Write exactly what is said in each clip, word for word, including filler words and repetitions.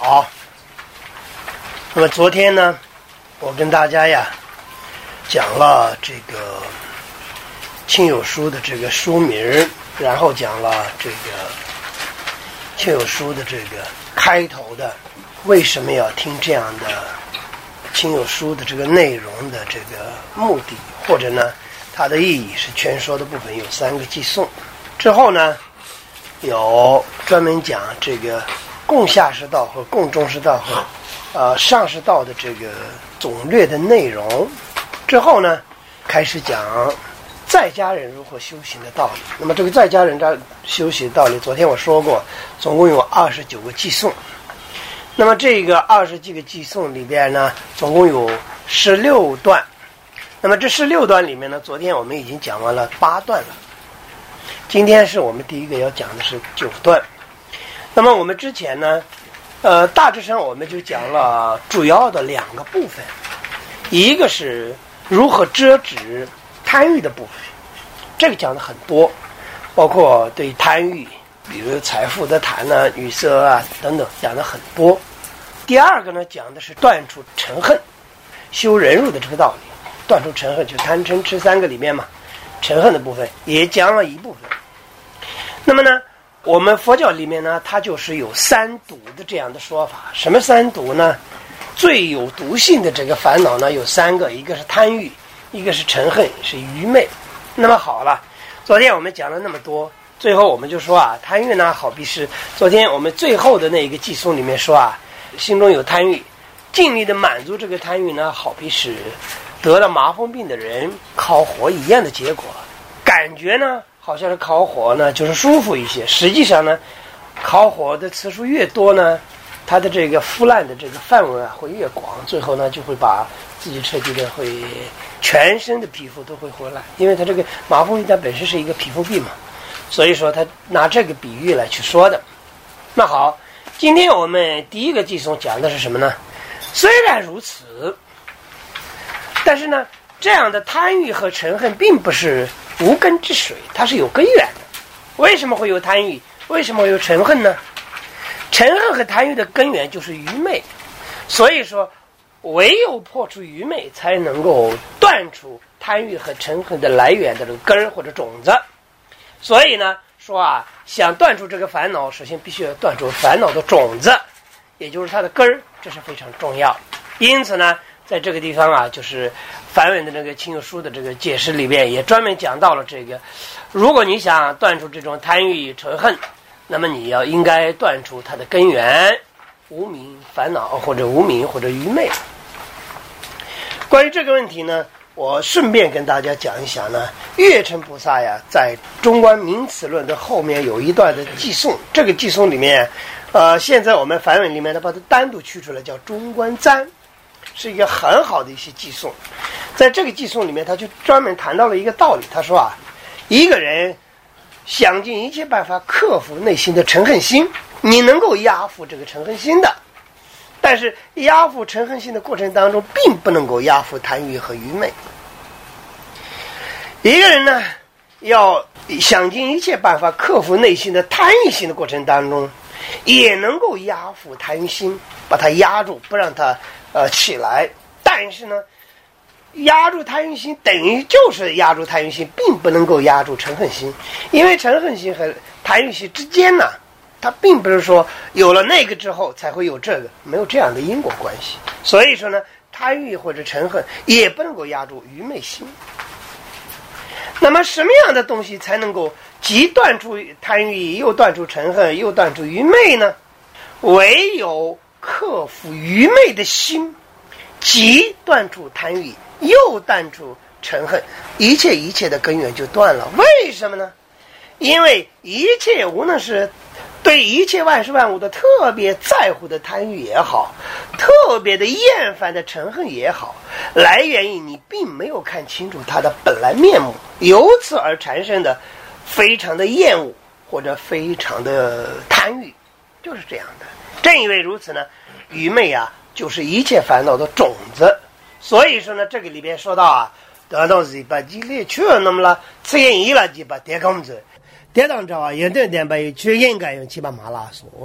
好。那么昨天呢，我跟大家呀讲了这个亲友书的这个书名，然后讲了这个亲友书的这个开头的为什么要听这样的亲友书的这个内容的这个目的，或者呢它的意义是全说的部分有三个寄送。之后呢有专门讲这个共下士道和共中士道和呃上士道的这个总略的内容。之后呢开始讲在家人如何修行的道理。那么这个在家人家修行的道理，昨天我说过，总共有二十九个寄送。那么这个二十几个寄送里边呢，总共有十六段。那么这十六段里面呢，昨天我们已经讲完了八段了。今天是我们第一个要讲的是九段。那么我们之前呢，呃，大致上我们就讲了主要的两个部分，一个是如何遮止贪欲的部分，这个讲的很多，包括对贪欲，比如财富的贪啊、女色啊等等，讲的很多。第二个呢，讲的是断除嗔恨，修忍辱的这个道理。断除嗔恨就贪嗔痴三个里面嘛，嗔恨的部分也讲了一部分。那么呢，我们佛教里面呢，它就是有三毒的这样的说法。什么三毒呢？最有毒性的这个烦恼呢有三个，一个是贪欲，一个是嗔恨，是愚昧。那么好了，昨天我们讲了那么多，最后我们就说啊，贪欲呢好比是昨天我们最后的那一个寄送里面说啊，心中有贪欲，尽力的满足这个贪欲呢，好比是得了麻风病的人烤火一样的结果。感觉呢好像是烤火呢就是舒服一些，实际上呢烤火的次数越多呢，它的这个腐烂的这个范围啊会越广，最后呢就会把自己彻底的会全身的皮肤都会回来，因为它这个麻风病它本身是一个皮肤病嘛，所以说他拿这个比喻来去说的。那好，今天我们第一个寄送讲的是什么呢？虽然如此，但是呢这样的贪欲和嗔恨并不是无根之水，它是有根源的。为什么会有贪欲？为什么会有嗔恨呢？嗔恨和贪欲的根源就是愚昧，所以说唯有破除愚昧，才能够断除贪欲和嗔恨的来源的这个根儿或者种子。所以呢说啊，想断除这个烦恼，首先必须要断除烦恼的种子，也就是它的根儿，这是非常重要。因此呢在这个地方啊，就是梵文的这个亲友书的这个解释里面也专门讲到了这个，如果你想断除这种贪欲嗔恨，那么你要应该断除它的根源，无明烦恼或者无明或者愚昧。关于这个问题呢，我顺便跟大家讲一讲呢，月称菩萨呀在中观名词论的后面有一段的寄送，这个寄送里面呃，现在我们梵文里面呢把它单独取出来叫中观赞，是一个很好的一些寄送。在这个寄送里面他就专门谈到了一个道理，他说啊，一个人想尽一切办法克服内心的嗔恨心，你能够压服这个嗔恨心的，但是压服嗔恨心的过程当中并不能够压服贪欲和愚昧。一个人呢要想尽一切办法克服内心的贪欲心的过程当中，也能够压服贪欲心，把它压住，不让它呃起来。但是呢压住贪欲心等于就是压住贪欲心，并不能够压住嗔恨心，因为嗔恨心和贪欲心之间呢，它并不是说有了那个之后才会有这个，没有这样的因果关系。所以说呢贪欲或者嗔恨也不能够压住愚昧心。那么什么样的东西才能够既断除贪欲又断除嗔恨又断除愚昧呢？唯有克服愚昧的心，即断除贪欲又断除嗔恨，一切一切的根源就断了。为什么呢？因为一切无论是对一切万事万物的特别在乎的贪欲也好，特别的厌烦的嗔恨也好，来源于你并没有看清楚它的本来面目，由此而产生的非常的厌恶或者非常的贪欲，就是这样的。正因为如此呢，愚昧啊就是一切烦恼的种子。所以说呢这个里边说到啊，得到是把激烈去那么了此言一了就把跌空子跌当着啊，也对点把去应该用七把马拉索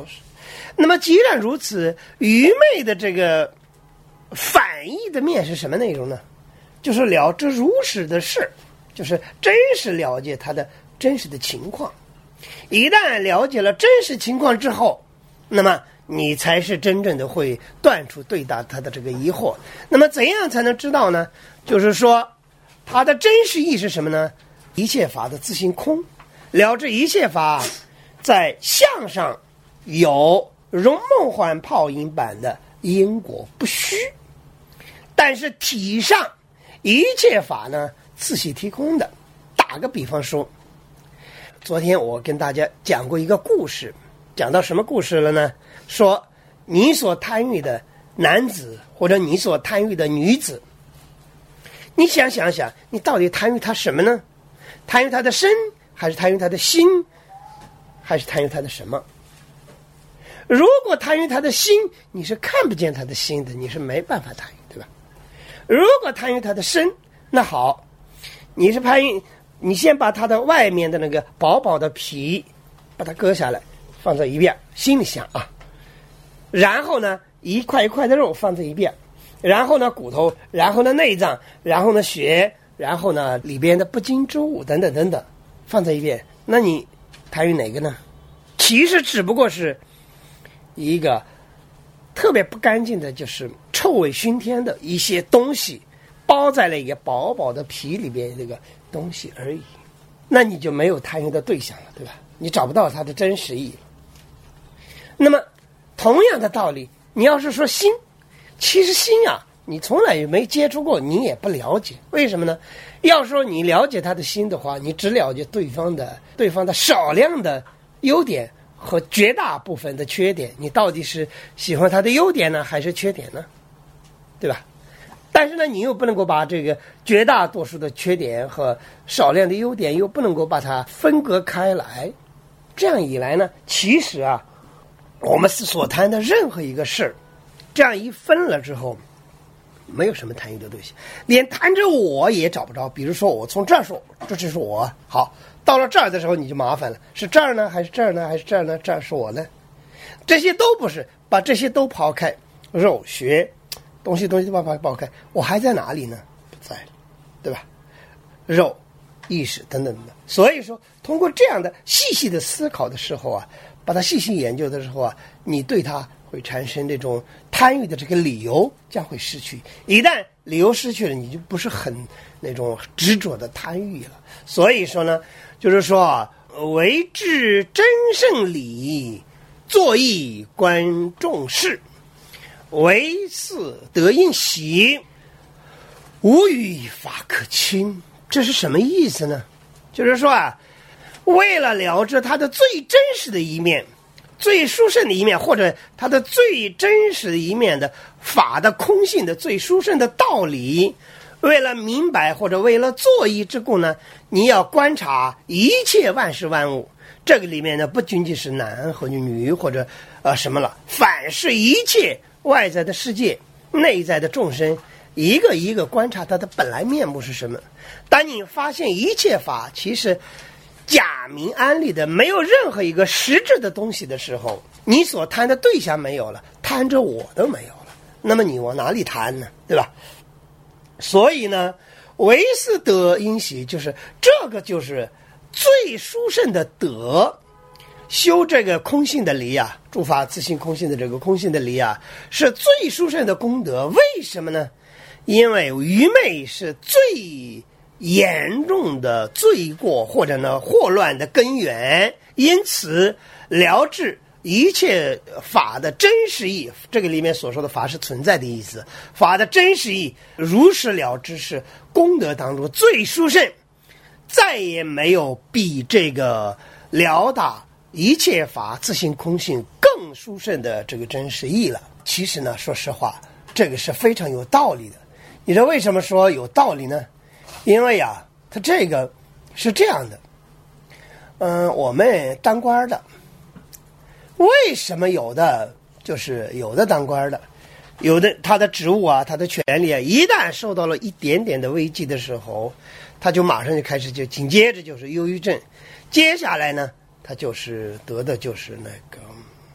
那么既然如此，愚昧的这个反义的面是什么内容呢？就是了知如实的事，就是真实了解他的真实的情况。一旦了解了真实情况之后，那么你才是真正的会断除对答他的这个疑惑。那么怎样才能知道呢？就是说他的真实意是什么呢？一切法的自性空，了知一切法在相上有如梦幻泡影般的因果不虚，但是体上一切法呢自系体空的。打个比方说，昨天我跟大家讲过一个故事，讲到什么故事了呢？说你所贪欲的男子或者你所贪欲的女子，你想想想，你到底贪欲他什么呢？贪欲他的身，还是贪欲他的心，还是贪欲他的什么？如果贪欲他的心，你是看不见他的心的，你是没办法贪欲，对吧？如果贪欲他的身，那好，你是贪欲，你先把他的外面的那个薄薄的皮把它割下来放在一边，心里想啊，然后呢一块一块的肉放在一边，然后呢骨头，然后呢内脏，然后呢血，然后呢里边的不净之物等等等等放在一边，那你贪欲哪个呢？其实只不过是一个特别不干净的，就是臭味熏天的一些东西包在了一个薄薄的皮里边这个东西而已，那你就没有贪欲的对象了，对吧？你找不到它的真实意义。那么同样的道理，你要是说心，其实心啊你从来也没接触过，你也不了解。为什么呢？要说你了解他的心的话，你只了解对方的对方的少量的优点和绝大部分的缺点，你到底是喜欢他的优点呢还是缺点呢？对吧？但是呢你又不能够把这个绝大多数的缺点和少量的优点又不能够把它分割开来，这样一来呢，其实啊我们所谈的任何一个事儿，这样一分了之后，没有什么贪欲的对象，连贪着我也找不着。比如说我从这儿说这就是我，好，到了这儿的时候你就麻烦了，是这儿呢还是这儿呢还是这儿呢？这儿是我呢？这些都不是，把这些都抛开，肉血东西东西都把它抛开，我还在哪里呢？不在了，对吧？肉意识等等等等。所以说通过这样的细细的思考的时候啊，把它细细研究的时候啊，你对它会产生这种贪欲的这个理由将会失去。一旦理由失去了，你就不是很那种执着的贪欲了。所以说呢，就是说为治真圣理，作义观众事，为四得应喜，无与法可亲。这是什么意思呢？就是说啊，为了了知他的最真实的一面，最殊胜的一面，或者他的最真实的一面的法的空性的最殊胜的道理，为了明白或者为了作义之故呢，你要观察一切万事万物。这个里面呢，不仅仅是男和女或者呃什么了，凡是一切外在的世界，内在的众生，一个一个观察它的本来面目是什么。当你发现一切法其实假名安立的，没有任何一个实质的东西的时候，你所贪的对象没有了，贪着我都没有了，那么你往哪里贪呢？对吧？所以呢，唯是得应喜，就是这个就是最殊胜的德。修这个空性的理啊，诸法自性空性的这个空性的理啊，是最殊胜的功德。为什么呢？因为愚昧是最严重的罪过或者呢祸乱的根源，因此了知一切法的真实义，这个里面所说的法是存在的意思，法的真实义如实了知是功德当中最殊胜，再也没有比这个了达一切法自性空性更殊胜的这个真实义了。其实呢，说实话，这个是非常有道理的。你知道为什么说有道理呢？因为啊，它这个是这样的，嗯，我们当官的，为什么有的就是有的当官的，有的他的职务啊，他的权利啊，一旦受到了一点点的危机的时候，他就马上就开始就紧接着就是忧郁症，接下来呢，他就是得的就是那个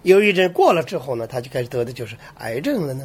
忧郁症过了之后呢，他就开始得的就是癌症了呢？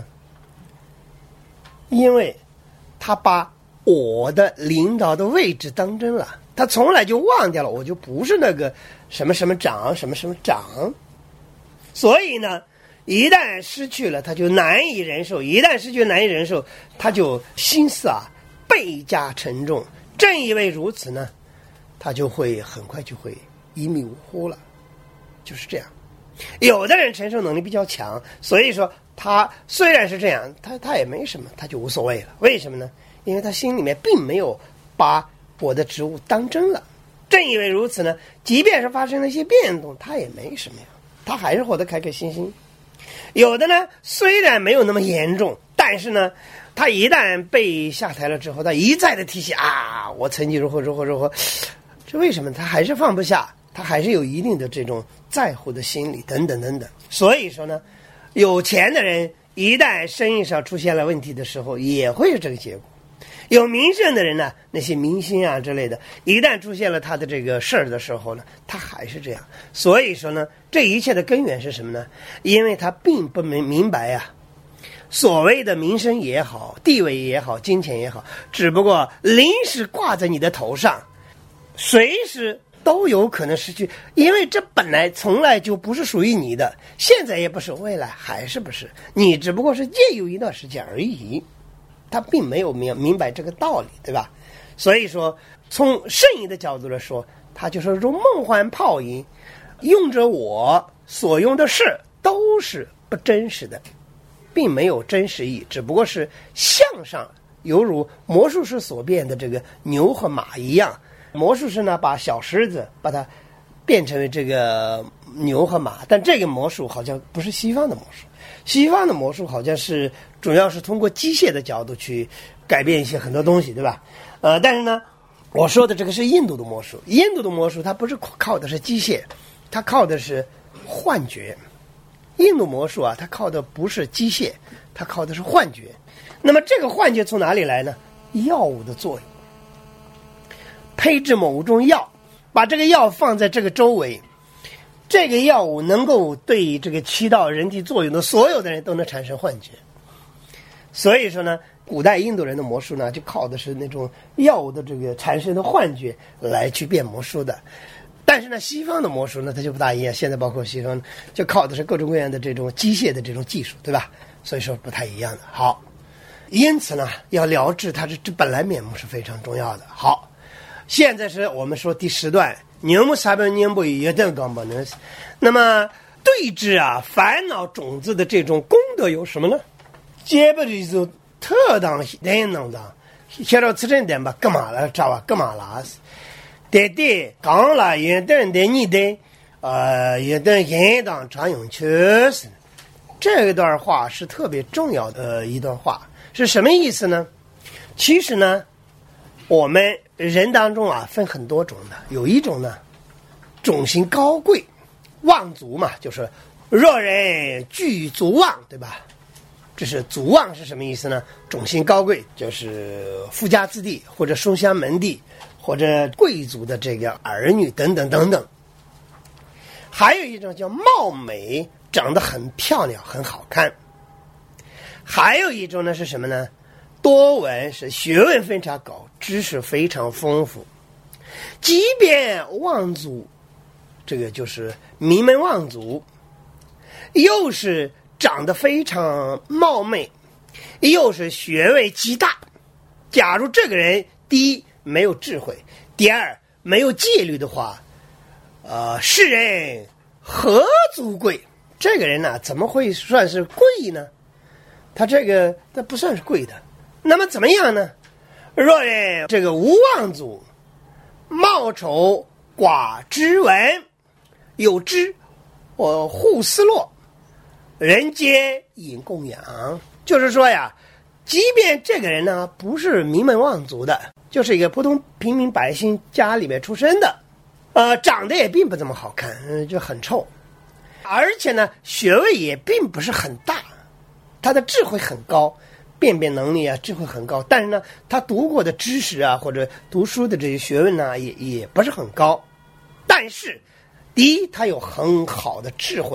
因为他把我的领导的位置当真了，他从来就忘掉了我就不是那个什么什么长什么什么长，所以呢一旦失去了他就难以忍受，一旦失去难以忍受，他就心思啊倍加沉重。正因为如此呢，他就会很快就会一命呜呼了，就是这样。有的人承受能力比较强，所以说他虽然是这样，他他也没什么，他就无所谓了。为什么呢？因为他心里面并没有把我的职务当真了。正因为如此呢，即便是发生了一些变动，他也没什么呀，他还是活得开开心心。有的呢虽然没有那么严重，但是呢他一旦被下台了之后，他一再的提起啊我曾经如何如何如何，这为什么他还是放不下，他还是有一定的这种在乎的心理等等等等。所以说呢，有钱的人一旦生意上出现了问题的时候，也会是这个结果。有名声的人呢，那些明星啊之类的，一旦出现了他的这个事儿的时候呢，他还是这样。所以说呢，这一切的根源是什么呢？因为他并不明明白呀、啊，所谓的名声也好，地位也好，金钱也好，只不过临时挂在你的头上，随时都有可能失去，因为这本来从来就不是属于你的，现在也不是，未来还是不是，你只不过是借有一段时间而已。他并没有明明白这个道理，对吧？所以说从圣意的角度来说，他就是说梦幻泡影，用着我所用的事都是不真实的，并没有真实意，只不过是向上，犹如魔术师所变的这个牛和马一样。魔术师呢把小狮子把它变成为这个牛和马，但这个魔术好像不是西方的魔术，西方的魔术好像是主要是通过机械的角度去改变一些很多东西，对吧？呃，但是呢我说的这个是印度的魔术，印度的魔术它不是靠的是机械，它靠的是幻觉。印度魔术啊，它靠的不是机械，它靠的是幻觉。那么这个幻觉从哪里来呢？药物的作用，配制某种药，把这个药放在这个周围，这个药物能够对这个起到人体作用的所有的人都能产生幻觉。所以说呢，古代印度人的魔术呢，就靠的是那种药物的这个产生的幻觉来去变魔术的。但是呢，西方的魔术呢，它就不大一样。现在包括西方，就靠的是各种各样的这种机械的这种技术，对吧？所以说不太一样的。好，因此呢，要了知它这这本来面目是非常重要的。好，现在是我们说第十段，牛木沙本牛木也等刚不能。那么对治啊烦恼种子的这种功德有什么呢？基本的就特当人能当，写到此阵点吧，干嘛了？知道吧？干嘛了？对对，刚了也等的你的，呃，也等应当常用确实。这段话是特别重要的一段话，是什么意思呢？其实呢，我们人当中啊分很多种的，有一种呢，种姓高贵，望族嘛，就是若人具足望，对吧？这是足望是什么意思呢？种姓高贵就是富家子弟或者书香门第或者贵族的这个儿女等等等等。还有一种叫貌美，长得很漂亮很好看。还有一种呢是什么呢？多闻，是学问非常高，知识非常丰富。即便望族，这个就是名门望族，又是长得非常貌美，又是学问极大。假如这个人第一没有智慧，第二没有戒律的话，呃，世人何足贵？这个人呢、啊，怎么会算是贵呢？他这个那不算是贵的。那么怎么样呢？若人这个无望族，貌丑寡知闻，有知我互思落，人皆引供养。就是说呀，即便这个人呢不是名门望族的，就是一个普通平民百姓家里面出身的，呃，长得也并不怎么好看，嗯，就很臭，而且呢学问也并不是很大，他的智慧很高，辨别能力啊智慧很高，但是呢他读过的知识啊或者读书的这些学问呢也也不是很高。但是第一他有很好的智慧，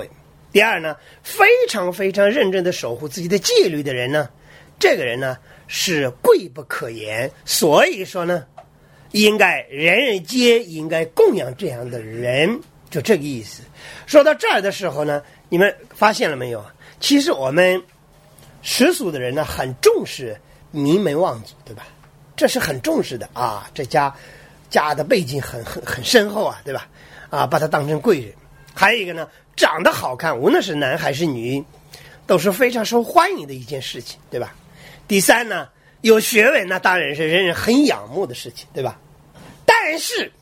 第二呢，非常非常认真的守护自己的戒律的人呢，这个人呢是贵不可言。所以说呢，应该人人皆应该供养这样的人，就这个意思。说到这儿的时候呢，你们发现了没有？其实我们世俗的人呢，很重视名门望族，对吧？这是很重视的啊，这家家的背景很很很深厚啊，对吧？啊，把他当成贵人。还有一个呢，长得好看，无论是男还是女，都是非常受欢迎的一件事情，对吧？第三呢，有学问，那当然是人人很仰慕的事情，对吧？但是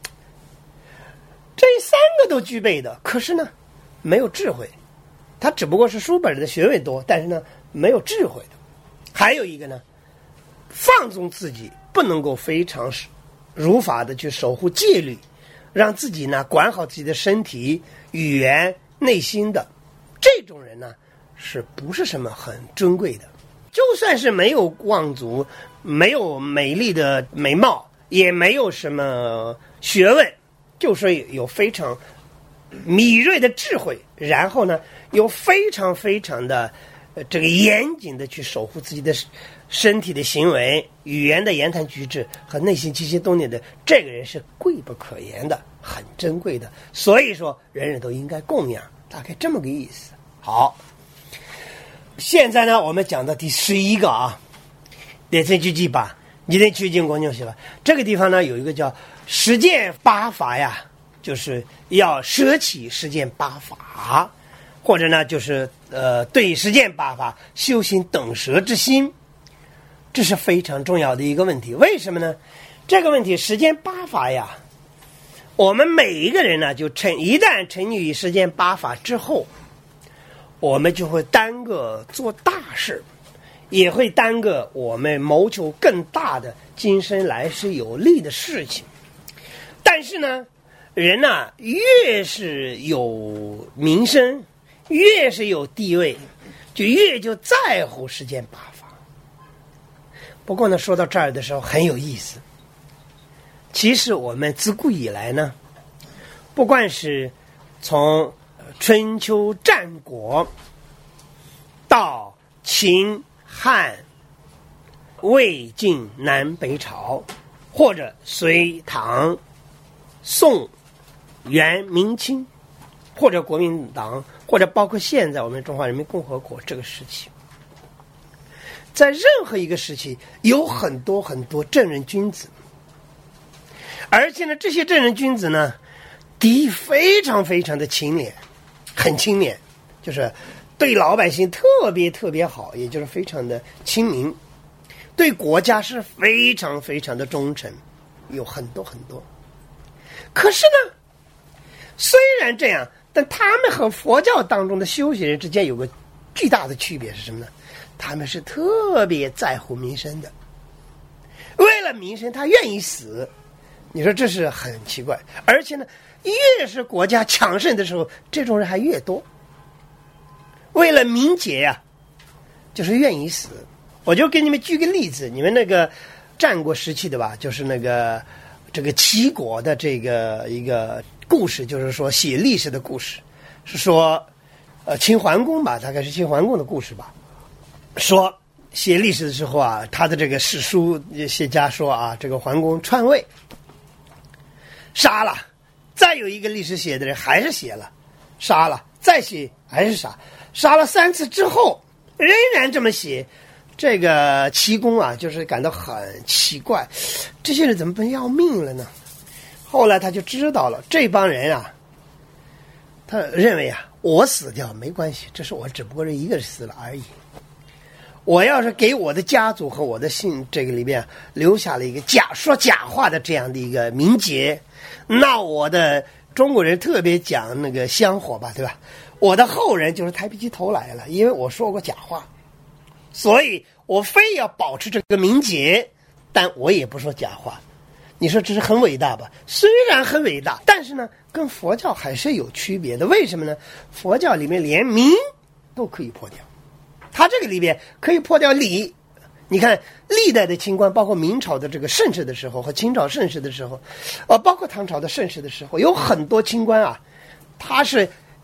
这三个都具备的，可是呢，没有智慧。他只不过是书本里的学问多，但是呢，没有智慧的。还有一个呢，放纵自己，不能够非常如法的去守护戒律，让自己呢管好自己的身体、语言、内心的，这种人呢，是不是什么很珍贵的？就算是没有望族，没有美丽的美貌，也没有什么学问，就说有非常敏锐的智慧，然后呢，有非常非常的、呃、这个严谨的去守护自己的身体的行为、语言的言谈举止和内心起心动念的，这个人是贵不可言的，很珍贵的。所以说，人人都应该供养，大概这么个意思。好，现在呢，我们讲到第十一个啊，列成句记吧，你得去进国牛去了。这个地方呢，有一个叫实践八法呀，就是要舍弃实践八法，或者呢，就是呃，对实践八法修行等舍之心，这是非常重要的一个问题。为什么呢？这个问题实践八法呀，我们每一个人呢，就沉一旦沉溺于实践八法之后，我们就会耽搁做大事，也会耽搁我们谋求更大的今生来世有利的事情。但是呢，人呢、啊、越是有名声，越是有地位，就越就在乎实践八法。不过呢，说到这儿的时候很有意思。其实我们自古以来呢，不管是从春秋战国到秦汉魏晋南北朝，或者隋唐宋元明清，或者国民党，或者包括现在我们中华人民共和国这个时期，在任何一个时期有很多很多正人君子，而且呢，这些正人君子呢，第一非常非常的清廉，很清廉，就是对老百姓特别特别好，也就是非常的亲民，对国家是非常非常的忠诚，有很多很多。可是呢，虽然这样，但他们和佛教当中的修行人之间有个巨大的区别是什么呢？他们是特别在乎民生的，为了民生他愿意死。你说这是很奇怪。而且呢，越是国家强盛的时候，这种人还越多，为了民节呀、啊，就是愿意死。我就给你们举个例子，你们那个战国时期的吧，就是那个这个齐国的这个一个故事，就是说写历史的故事，是说呃秦桓公吧，大概是秦桓公的故事吧。说写历史的时候啊，他的这个史书学家说啊，这个桓公篡位杀了，再有一个历史写的人还是写了，杀了，再写还是杀，杀了三次之后仍然这么写。这个齐公啊，就是感到很奇怪，这些人怎么不要命了呢？后来他就知道了，这帮人啊，他认为啊，我死掉没关系，这是我只不过是一个人死了而已。我要是给我的家族和我的姓这个里面留下了一个假说假话的这样的一个名节，那我的中国人特别讲那个香火吧，对吧？我的后人就是抬不起头来了，因为我说过假话，所以我非要保持这个名节，但我也不说假话。你说这是很伟大吧？虽然很伟大，但是呢，跟佛教还是有区别的。为什么呢？佛教里面连名都可以破掉，它这个里面可以破掉礼。你看历代的清官，包括明朝的这个盛世的时候和清朝盛世的时候，呃，包括唐朝的盛世的时候，有很多清官啊，他是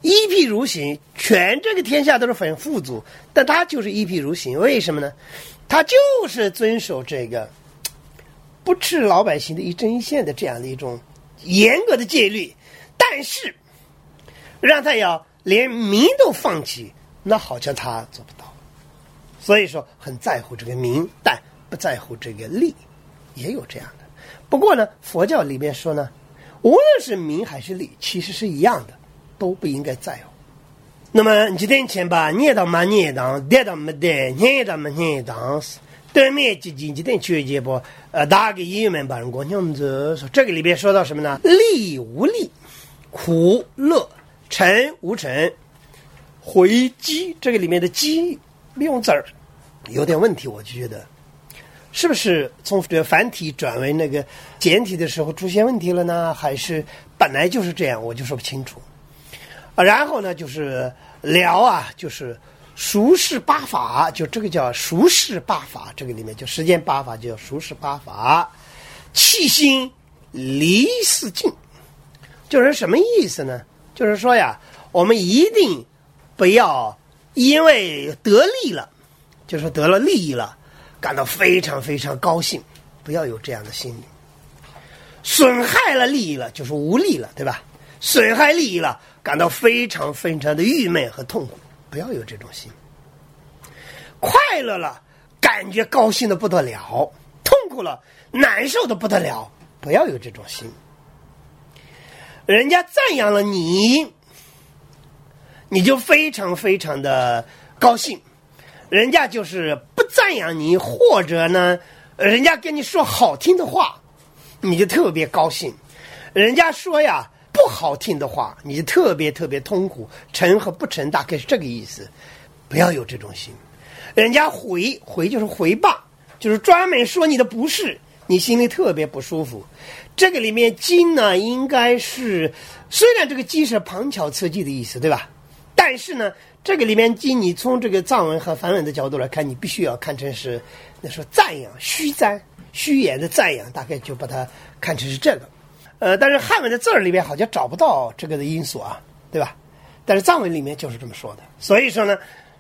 一譬如行，全这个天下都是很富足，但他就是一譬如行，为什么呢？他就是遵守这个不吃老百姓的一针一线的这样的一种严格的戒律，但是让他要连民都放弃，那好像他做不到。所以说很在乎这个民，但不在乎这个利，也有这样的。不过呢，佛教里面说呢，无论是民还是利，其实是一样的，都不应该在乎。那么你今天把念到嘛念当，念到没得，念到没念当，对面几几几天去结果，呃，大个医院们把人过娘子说，这个里边说到什么呢？利无利，苦乐，成无成，回机，这个里面的机用字儿有点问题，我就觉得是不是从这个繁体转为那个简体的时候出现问题了呢？还是本来就是这样，我就说不清楚。啊，然后呢，就是聊啊，就是熟视八法，就这个叫熟视八法，这个里面就时间八法就叫熟视八法。气心离四境，就是什么意思呢？就是说呀，我们一定不要因为得利了，就是得了利益了，感到非常非常高兴，不要有这样的心理。损害了利益了，就是无利了，对吧？损害利益了，感到非常非常的郁闷和痛苦，不要有这种心。快乐了，感觉高兴的不得了，痛苦了，难受的不得了，不要有这种心。人家赞扬了你，你就非常非常的高兴。人家就是不赞扬你，或者呢，人家跟你说好听的话，你就特别高兴。人家说呀不好听的话，你就特别特别痛苦。成和不成大概是这个意思，不要有这种心。人家回回就是回谤，就是专门说你的不是，你心里特别不舒服。这个里面经呢，应该是虽然这个经是旁敲侧击的意思，对吧？但是呢，这个里面经你从这个藏文和梵文的角度来看，你必须要看成是那说赞扬，虚赞虚言的赞扬，大概就把它看成是这个。呃，但是汉文的字儿里面好像找不到这个的因素啊，对吧？但是藏文里面就是这么说的。所以说呢，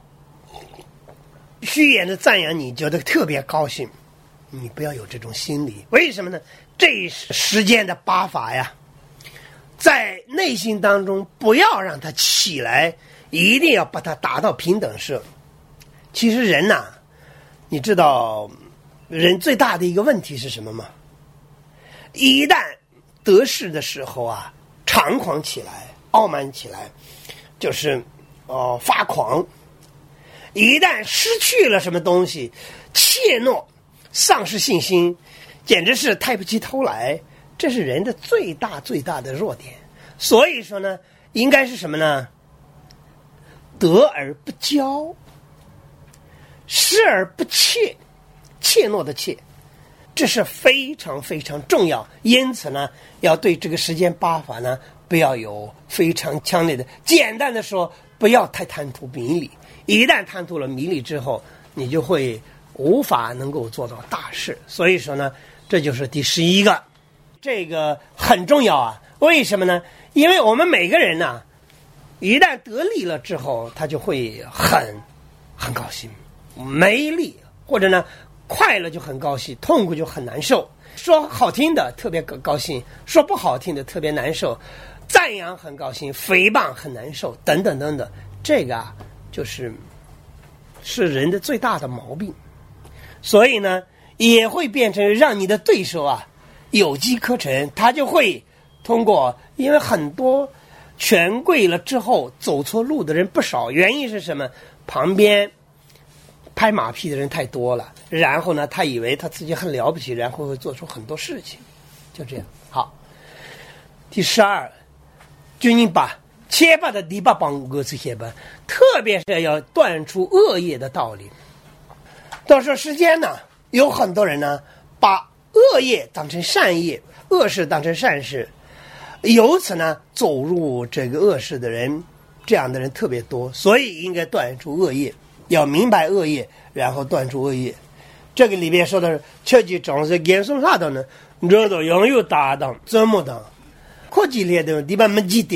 虚言的赞扬你觉得特别高兴，你不要有这种心理。为什么呢？这是时间的八法呀，在内心当中不要让它起来，一定要把它达到平等式。其实人呐、啊，你知道人最大的一个问题是什么吗？一旦得势的时候啊，猖狂起来，傲慢起来，就是哦、呃、发狂。一旦失去了什么东西，怯懦，丧失信心，简直是抬不起头来。这是人的最大最大的弱点。所以说呢，应该是什么呢？得而不骄，失而不怯，怯懦的怯，这是非常非常重要。因此呢，要对这个时间八法呢，不要有非常强烈的。简单的说，不要太贪图名利。一旦贪图了名利之后，你就会无法能够做到大事。所以说呢，这就是第十一个，这个很重要啊。为什么呢？因为我们每个人呢、啊，一旦得利了之后，他就会很很高兴；没利或者呢快乐就很高兴，痛苦就很难受。说好听的特别高兴，说不好听的特别难受，赞扬很高兴，诽谤很难受，等等等等。这个啊，就是是人的最大的毛病。所以呢，也会变成让你的对手啊有机可乘，他就会通过，因为很多权贵了之后走错路的人不少，原因是什么？旁边拍马屁的人太多了，然后呢，他以为他自己很了不起，然后会做出很多事情，就这样。好，第十二，就你把切巴的第八帮歌词写吧，特别是要断除恶业的道理。到时候时间呢，有很多人呢把恶业当成善业，恶事当成善事，由此呢走入这个恶事的人，这样的人特别多，所以应该断除恶业，要明白恶业，然后断除恶业。这个里面说的是切记长是严肃啥的呢？惹到拥有搭档怎么的？科技列的地方没记得，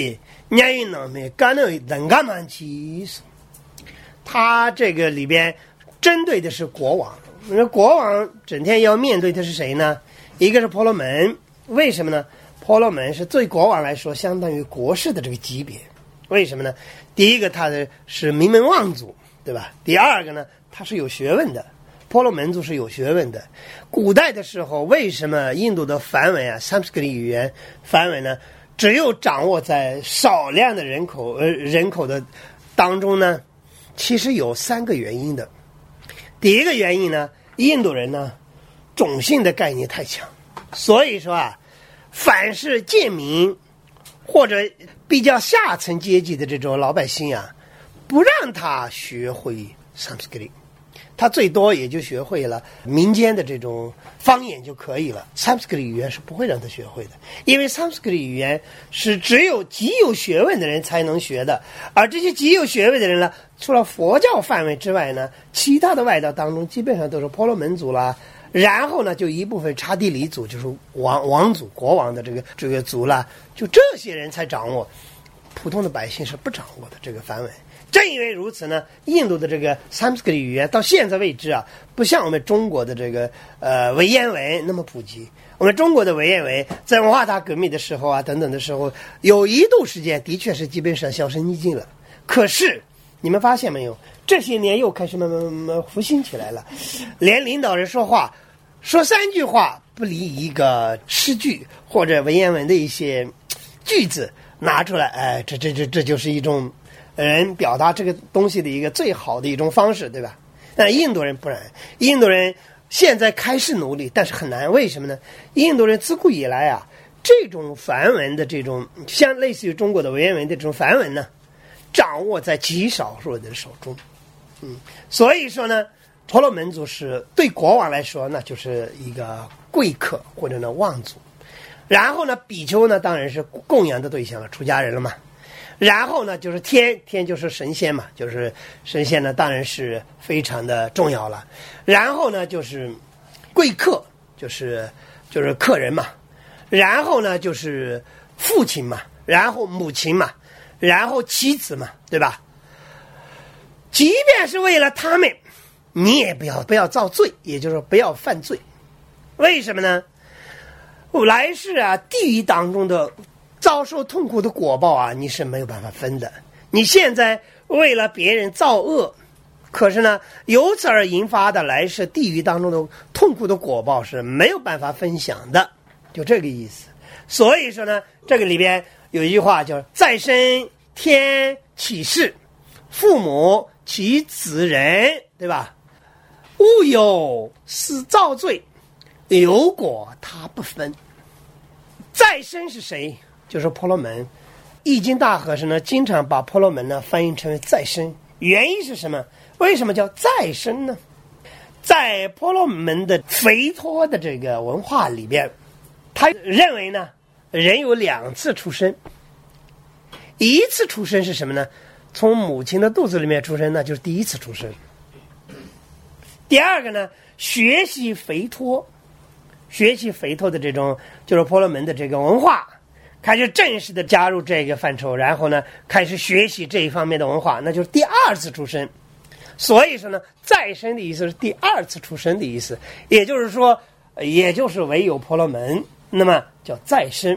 年云呢没干了人干嘛其实，他这个里边针对的是国王，那国王整天要面对的是谁呢？一个是婆罗门，为什么呢？婆罗门是对国王来说相当于国士的这个级别，为什么呢？第一个他的是名门望族，对吧？第二个呢，他是有学问的，婆罗门族是有学问的。古代的时候，为什么印度的梵文啊 Sanskrit 语言梵文呢，只有掌握在少量的人口呃人口的当中呢？其实有三个原因的。第一个原因呢，印度人呢种姓的概念太强，所以说啊，凡是贱民或者比较下层阶级的这种老百姓啊，不让他学会 Sanskrit， 他最多也就学会了民间的这种方言就可以了。Sanskrit 语言是不会让他学会的，因为 Sanskrit 语言是只有极有学问的人才能学的，而这些极有学问的人呢，除了佛教范围之外呢，其他的外道当中基本上都是婆罗门族啦，然后呢，就一部分刹帝利族，就是王王族、国王的这个这个族啦，就这些人才掌握，普通的百姓是不掌握的这个梵文。正因为如此呢，印度的这个 Sanskrit 语言到现在为止啊，不像我们中国的这个呃文言文那么普及。我们中国的文言文在文化大革命的时候啊，等等的时候，有一度时间的确是基本上销声匿迹了。可是你们发现没有？这些年又开始慢慢慢慢复兴起来了，连领导人说话说三句话不离一个诗句或者文言文的一些句子拿出来，哎，这这这这就是一种人表达这个东西的一个最好的一种方式，对吧？但印度人不然，印度人现在开始努力，但是很难。为什么呢？印度人自古以来啊，这种梵文的这种像类似于中国的文言文的这种梵文呢，掌握在极少数人手中。嗯，所以说呢，婆罗门族是对国王来说，那就是一个贵客或者呢望族。然后呢，比丘呢当然是供养的对象了，出家人了嘛。然后呢，就是天，天就是神仙嘛，就是神仙呢当然是非常的重要了。然后呢，就是贵客，就是就是客人嘛。然后呢，就是父亲嘛，然后母亲嘛，然后妻子嘛，对吧？即便是为了他们，你也不要不要造罪，也就是说不要犯罪。为什么呢？来世啊，地狱当中的遭受痛苦的果报啊，你是没有办法分的。你现在为了别人造恶，可是呢，由此而引发的来世地狱当中的痛苦的果报是没有办法分享的，就这个意思。所以说呢，这个里边有一句话叫“再生天启示，父母其子人”，对吧？物有是造罪，有果他不分。再生是谁？就是婆罗门。易经大和尚呢，经常把婆罗门呢翻译成为再生。原因是什么？为什么叫再生呢？在婆罗门的吠陀的这个文化里边，他认为呢，人有两次出生。一次出生是什么呢？从母亲的肚子里面出生，那就是第一次出生。第二个呢，学习吠陀，学习吠陀的这种就是婆罗门的这个文化，开始正式的加入这个范畴，然后呢，开始学习这一方面的文化，那就是第二次出生。所以说呢，再生的意思是第二次出生的意思，也就是说，也就是唯有婆罗门，那么叫再生。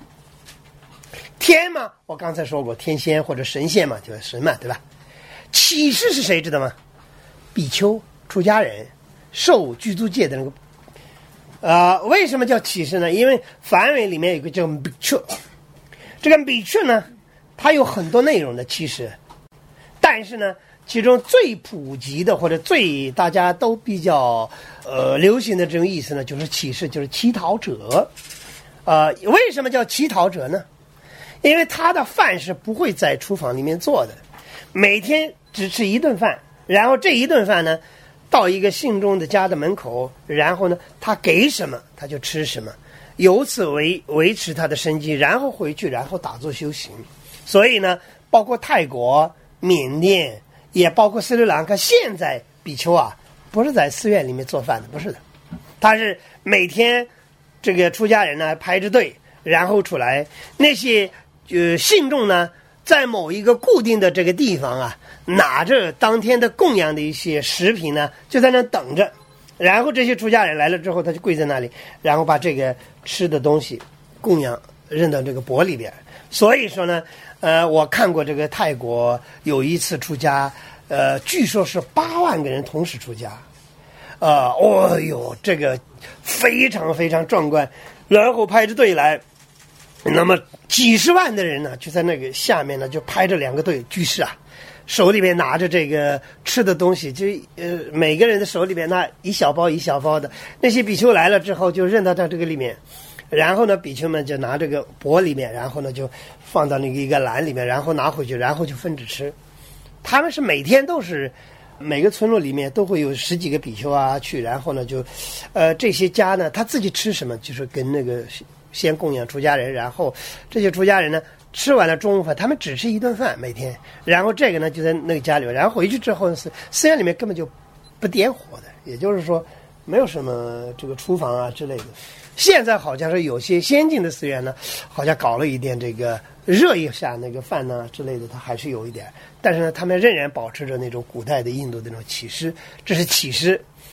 天嘛，我刚才说过，天仙或者神仙嘛，就是神嘛，对吧？启示是谁知道吗？比丘、出家人、受具足戒的那个。呃，为什么叫启示呢？因为梵文里面有个叫比丘，这个比丘呢，它有很多内容的启示，但是呢，其中最普及的或者最大家都比较呃流行的这种意思呢，就是启示，就是乞讨者。呃，为什么叫乞讨者呢？因为他的饭是不会在厨房里面做的，每天只吃一顿饭，然后这一顿饭呢，到一个信众的家的门口，然后呢，他给什么他就吃什么，由此维维持他的生计，然后回去，然后打坐修行。所以呢，包括泰国、缅甸，也包括斯里兰卡，现在比丘啊，不是在寺院里面做饭的，不是的，他是每天这个出家人呢排着队，然后出来，那些呃信众呢， 在某一个固定的这个地方啊，拿着当天的供养的一些食品呢，就在那等着。然后这些出家人来了之后，他就跪在那里，然后把这个吃的东西供养扔到这个钵里边。所以说呢，呃，我看过这个泰国有一次出家，呃，据说是八万个人同时出家，呃，哦哟，这个非常非常壮观，然后排着队来。那么几十万的人呢，就在那个下面呢，就排着两个队，居士啊，手里面拿着这个吃的东西，就呃每个人的手里面拿一小包一小包的。那些比丘来了之后，就扔到到这个里面，然后呢，比丘们就拿这个钵里面，然后呢就放到那个一个篮里面，然后拿回去，然后就分着吃。他们是每天都是。每个村落里面都会有十几个比丘啊去，然后呢就，呃这些家呢他自己吃什么，就是跟那个先供养出家人，然后这些出家人呢吃完了中午饭，他们只吃一顿饭每天，然后这个呢就在那个家里面，然后回去之后寺寺院里面根本就不点火的，也就是说没有什么这个厨房啊之类的。现在好像是有些先进的寺院呢，好像搞了一点这个热一下那个饭呢之类的，它还是有一点，但是呢，他们仍然保持着那种古代的印度的那种起司，这是起司。